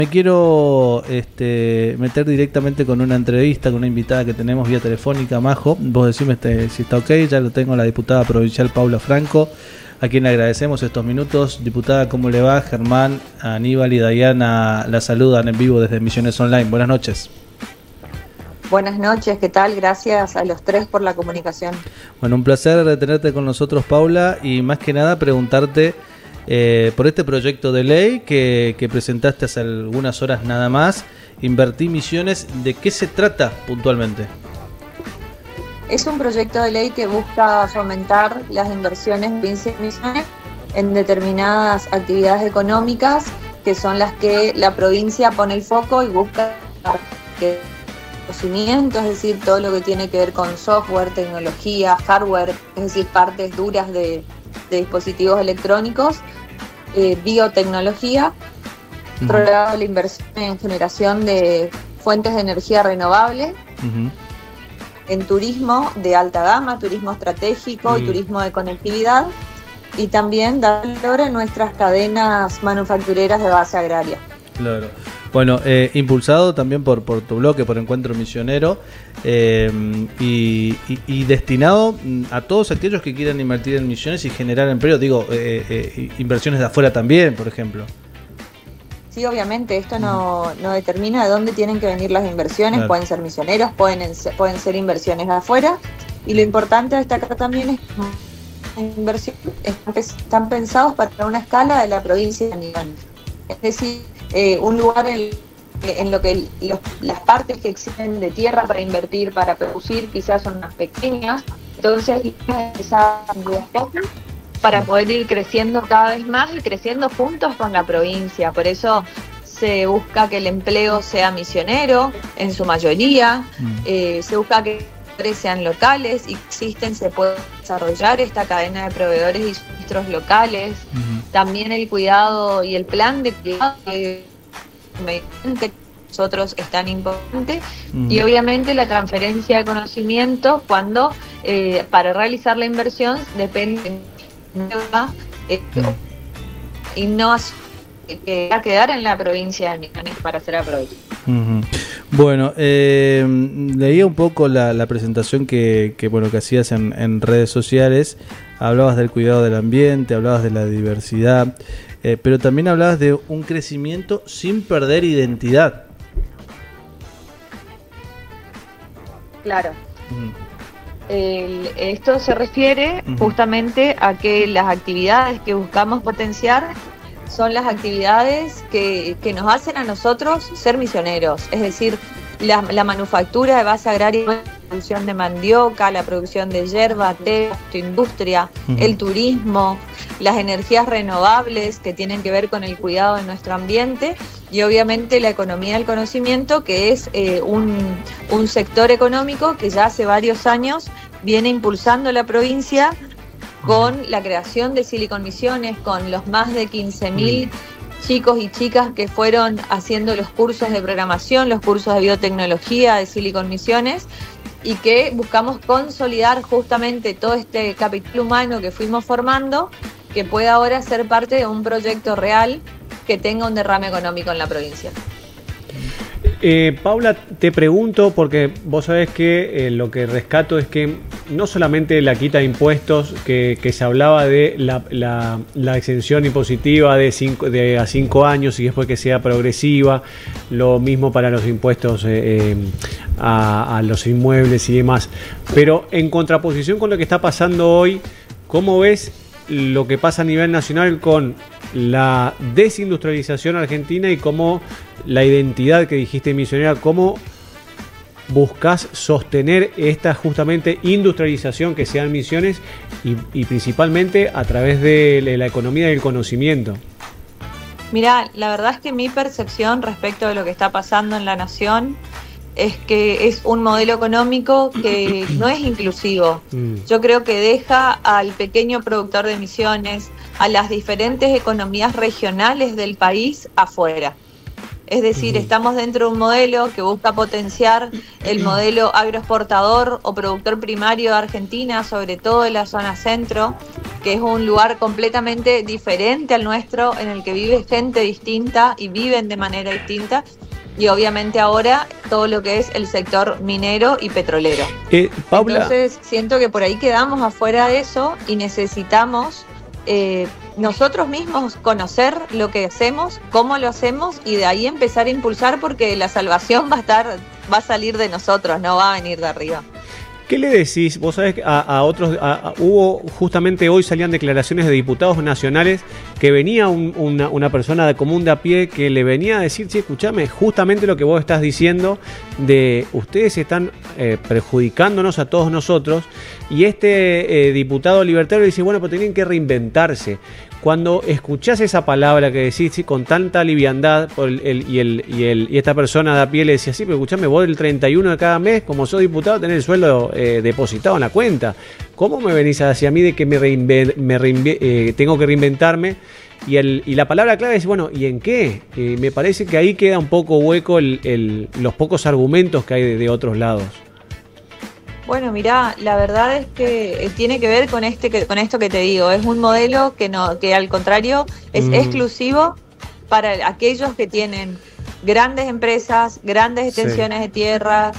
Me quiero meter directamente con una entrevista con una invitada que tenemos vía telefónica, Majo. Vos decime si está ok. Ya lo tengo, la diputada provincial Paula Franco, a quien le agradecemos estos minutos. Diputada, ¿cómo le va? Germán, Aníbal y Dayana la saludan en vivo desde Misiones Online. Buenas noches. Buenas noches, ¿qué tal? Gracias a los tres por la comunicación. Bueno, un placer tenerte con nosotros, Paula, y más que nada preguntarte por este proyecto de ley que presentaste hace algunas horas nada más, Invertí Misiones. ¿De qué se trata puntualmente? Es un proyecto de ley que busca fomentar las inversiones de provincia de Misiones en determinadas actividades económicas que son las que la provincia pone el foco y busca que conocimiento, es decir, todo lo que tiene que ver con software, tecnología, hardware, es decir, partes duras de dispositivos electrónicos, biotecnología, por otro lado la inversión en generación de fuentes de energía renovable, en turismo de alta gama, turismo estratégico y turismo de conectividad, y también dar valor en nuestras cadenas manufactureras de base agraria. Claro. Bueno, impulsado también por tu bloque, por Encuentro Misionero, y destinado a todos aquellos que quieran invertir en Misiones y generar empleo. Digo, inversiones de afuera también, por ejemplo. Sí, obviamente, esto no determina de dónde tienen que venir las inversiones. Claro. Pueden ser misioneros, pueden ser inversiones de afuera. Y lo importante de destacar también es que las inversiones están pensados para una escala de la provincia de Aníbal. Es decir, un lugar en lo que las partes que existen de tierra para invertir, para producir, quizás son más pequeñas, entonces para poder ir creciendo cada vez más y creciendo juntos con la provincia. Por eso se busca que el empleo sea misionero en su mayoría, se busca que sean locales, existen, se puede desarrollar esta cadena de proveedores y suministros locales, también el cuidado y el plan de cuidado que nosotros es tan importante, y obviamente la transferencia de conocimiento cuando para realizar la inversión depende y no va a quedar en la provincia de Misiones para ser aprovechado. Bueno, leía un poco la presentación que hacías en redes sociales. Hablabas del cuidado del ambiente, hablabas de la diversidad, pero también hablabas de un crecimiento sin perder identidad. Claro. Esto se refiere justamente a que las actividades que buscamos potenciar son las actividades que nos hacen a nosotros ser misioneros, es decir, la manufactura de base agraria, la producción de mandioca, la producción de yerba, té, industria, el turismo, las energías renovables que tienen que ver con el cuidado de nuestro ambiente, y obviamente la economía del conocimiento, que es un sector económico que ya hace varios años viene impulsando la provincia con la creación de Silicon Misiones, con los más de 15.000 chicos y chicas que fueron haciendo los cursos de programación, los cursos de biotecnología de Silicon Misiones, y que buscamos consolidar justamente todo este capital humano que fuimos formando, que pueda ahora ser parte de un proyecto real que tenga un derrame económico en la provincia. Paula, te pregunto, porque vos sabés que lo que rescato es que no solamente la quita de impuestos, que se hablaba de la exención impositiva de a 5 años y después que sea progresiva, lo mismo para los impuestos a los inmuebles y demás, pero en contraposición con lo que está pasando hoy, ¿cómo ves lo que pasa a nivel nacional con la desindustrialización argentina y cómo la identidad que dijiste misionera, cómo buscas sostener esta justamente industrialización que sean Misiones y principalmente a través de la economía del conocimiento? Mirá, la verdad es que mi percepción respecto de lo que está pasando en la nación es que es un modelo económico que no es inclusivo. Yo creo que deja al pequeño productor de Misiones, a las diferentes economías regionales del país afuera. Es decir, estamos dentro de un modelo que busca potenciar el modelo agroexportador o productor primario de Argentina, sobre todo en la zona centro, que es un lugar completamente diferente al nuestro, en el que vive gente distinta y viven de manera distinta. Y obviamente ahora todo lo que es el sector minero y petrolero. Paula. Entonces siento que por ahí quedamos afuera de eso y necesitamos nosotros mismos conocer lo que hacemos, cómo lo hacemos y de ahí empezar a impulsar, porque la salvación va a salir de nosotros, no va a venir de arriba. ¿Qué le decís? Vos sabés que a otros, hubo justamente hoy salían declaraciones de diputados nacionales que venía una persona de común de a pie que le venía a decir, che, escuchame, justamente lo que vos estás diciendo de ustedes están perjudicándonos a todos nosotros, y este diputado libertario dice, bueno, pero tienen que reinventarse. Cuando escuchás esa palabra que decís, sí, con tanta liviandad, y esta persona de a pie le decía, sí, pero escuchame, vos el 31 de cada mes, como sos diputado, tenés el sueldo depositado en la cuenta. ¿Cómo me venís hacia mí de que tengo que reinventarme? Y la palabra clave es, bueno, ¿y en qué? Me parece que ahí queda un poco hueco los pocos argumentos que hay de otros lados. Bueno, mirá, la verdad es que tiene que ver con esto que te digo. Es un modelo que al contrario es exclusivo para aquellos que tienen grandes empresas, grandes extensiones de tierra,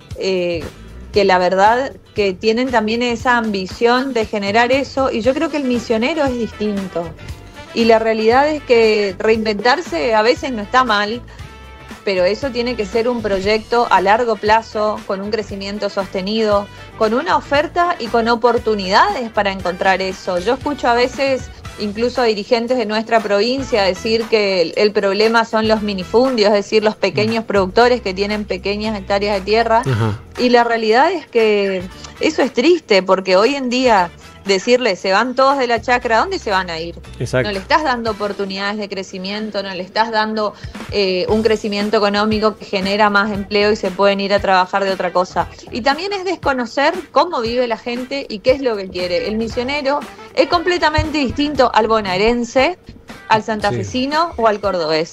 que la verdad que tienen también esa ambición de generar eso. Y yo creo que el misionero es distinto. Y la realidad es que reinventarse a veces no está mal, pero eso tiene que ser un proyecto a largo plazo, con un crecimiento sostenido, con una oferta y con oportunidades para encontrar eso. Yo escucho a veces incluso a dirigentes de nuestra provincia decir que el problema son los minifundios, es decir, los pequeños productores que tienen pequeñas hectáreas de tierra. Ajá. Y la realidad es que eso es triste, porque hoy en día decirle, se van todos de la chacra, ¿a dónde se van a ir? Exacto. No le estás dando oportunidades de crecimiento, no le estás dando un crecimiento económico que genera más empleo y se pueden ir a trabajar de otra cosa. Y también es desconocer cómo vive la gente y qué es lo que quiere. El misionero es completamente distinto al bonaerense, al santafesino o al cordobés.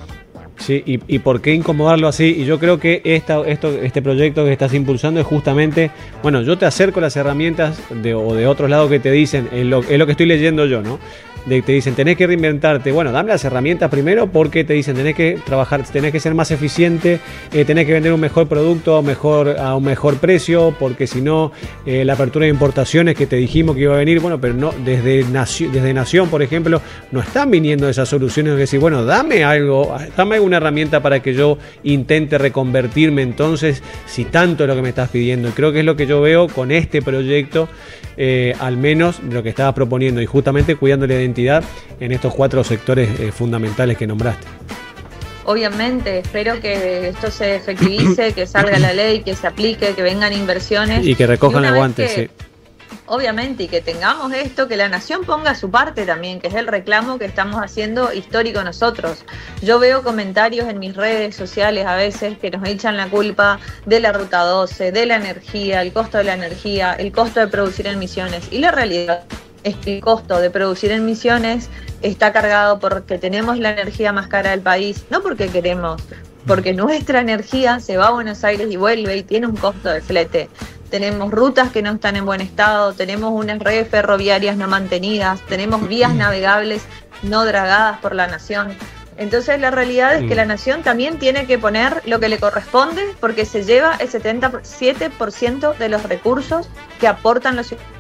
Sí, y por qué incomodarlo así. Y yo creo que este proyecto que estás impulsando es justamente, bueno, yo te acerco las herramientas de otros lados que te dicen, es lo que estoy leyendo yo, ¿no? Te dicen, tenés que reinventarte. Bueno, dame las herramientas primero, porque te dicen, tenés que trabajar, tenés que ser más eficiente, tenés que vender un mejor producto a un mejor precio, porque si no, la apertura de importaciones que te dijimos que iba a venir, bueno, pero no, desde Nación, por ejemplo, no están viniendo esas soluciones de decir, bueno, dame alguna herramienta para que yo intente reconvertirme entonces, si tanto es lo que me estás pidiendo. Y creo que es lo que yo veo con este proyecto, al menos lo que estabas proponiendo, y justamente cuidando la identidad en estos 4 sectores fundamentales que nombraste. Obviamente, espero que esto se efectivice, que salga la ley, que se aplique, que vengan inversiones. Y que recojan el guante, sí. Obviamente, y que tengamos esto, que la nación ponga su parte también, que es el reclamo que estamos haciendo histórico nosotros. Yo veo comentarios en mis redes sociales a veces que nos echan la culpa de la Ruta 12, de la energía, el costo de la energía, el costo de producir en Misiones. Y la realidad es que el costo de producir en Misiones está cargado porque tenemos la energía más cara del país, no porque queremos, porque nuestra energía se va a Buenos Aires y vuelve y tiene un costo de flete. Tenemos rutas que no están en buen estado, tenemos unas redes ferroviarias no mantenidas, tenemos vías navegables no dragadas por la nación. Entonces la realidad es que la nación también tiene que poner lo que le corresponde, porque se lleva el 77% de los recursos que aportan los ciudadanos.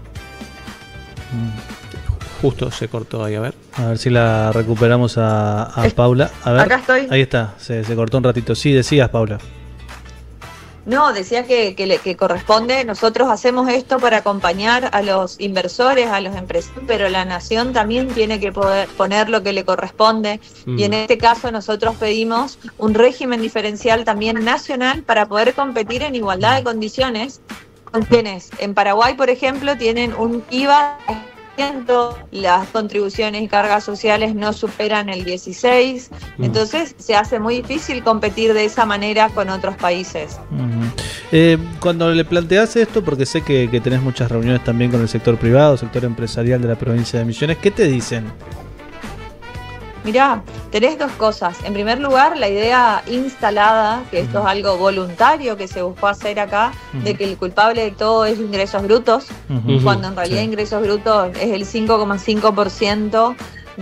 Justo se cortó ahí, a ver. A ver si la recuperamos a Paula. A ver. Acá estoy. Ahí está, se cortó un ratito. Sí, decías, Paula. No, decía que corresponde, nosotros hacemos esto para acompañar a los inversores, a los empresarios, pero la nación también tiene que poder poner lo que le corresponde, y en este caso nosotros pedimos un régimen diferencial también nacional para poder competir en igualdad de condiciones con quienes en Paraguay, por ejemplo, tienen un IVA, las contribuciones y cargas sociales no superan el 16%, entonces se hace muy difícil competir de esa manera con otros países. Cuando le planteas esto, porque sé que tenés muchas reuniones también con el sector privado, sector empresarial de la provincia de Misiones, ¿qué te dicen? Mirá, tenés dos cosas. En primer lugar, la idea instalada, que esto es algo voluntario que se buscó hacer acá, de que el culpable de todo es ingresos brutos, cuando en realidad ingresos brutos es el 5,5%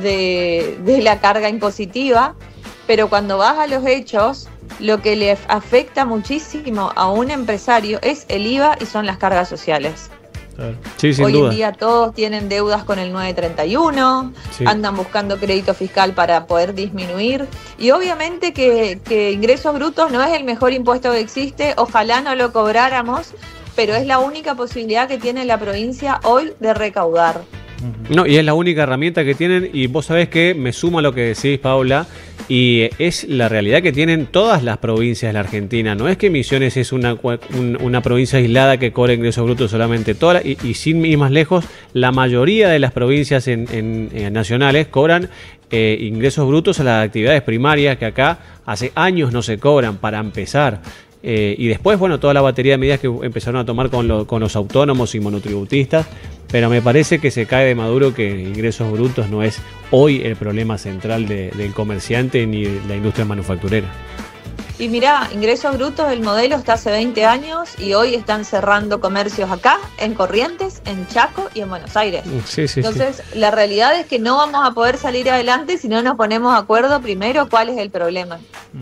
de la carga impositiva. Pero cuando vas a los hechos, lo que le afecta muchísimo a un empresario es el IVA y son las cargas sociales. Sí, sin Hoy duda. en día todos tienen deudas con el 931, Sí. andan buscando crédito fiscal para poder disminuir. Y obviamente que ingresos brutos no es el mejor impuesto que existe, ojalá no lo cobráramos, pero es la única posibilidad que tiene la provincia hoy de recaudar. No, y es la única herramienta que tienen, y vos sabés que me sumo a lo que decís, Paula, y es la realidad que tienen todas las provincias de la Argentina. No es que Misiones es una provincia aislada que cobra ingresos brutos solamente. Y sin ir más lejos, la mayoría de las provincias nacionales cobran ingresos brutos a las actividades primarias que acá hace años no se cobran, para empezar. Y después, bueno, toda la batería de medidas que empezaron a tomar con los autónomos y monotributistas, pero me parece que se cae de maduro que ingresos brutos no es hoy el problema central del comerciante ni de la industria manufacturera. Y mirá, ingresos brutos, el modelo está hace 20 años y hoy están cerrando comercios acá, en Corrientes, en Chaco y en Buenos Aires. Sí, Entonces, la realidad es que no vamos a poder salir adelante si no nos ponemos de acuerdo primero cuál es el problema.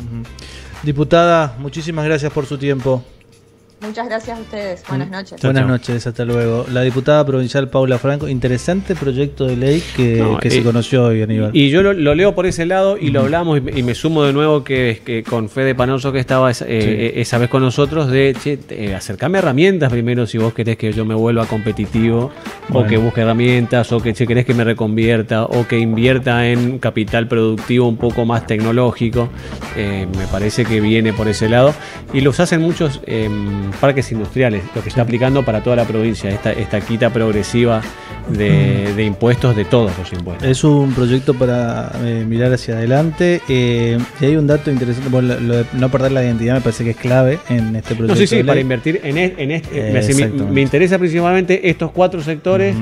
Diputada, muchísimas gracias por su tiempo. Muchas gracias a ustedes. Buenas noches. Chao, Buenas chao. noches, hasta luego. La diputada provincial Paula Franco, interesante proyecto de ley que se conoció hoy, Aníbal. Y yo lo leo por ese lado y lo hablamos, y me sumo de nuevo que con Fede Panoso, que estaba esa vez con nosotros, acercame herramientas primero si vos querés que yo me vuelva competitivo, o que busque herramientas, o que querés que me reconvierta, o que invierta en capital productivo un poco más tecnológico. Me parece que viene por ese lado, y los hacen muchos parques industriales, lo que está aplicando para toda la provincia, esta quita progresiva de impuestos, de todos los impuestos. Es un proyecto para mirar hacia adelante. Y hay un dato interesante, bueno, lo de no perder la identidad me parece que es clave en este proyecto. No, sí, de ley. para invertir en este. Me interesa principalmente estos 4 sectores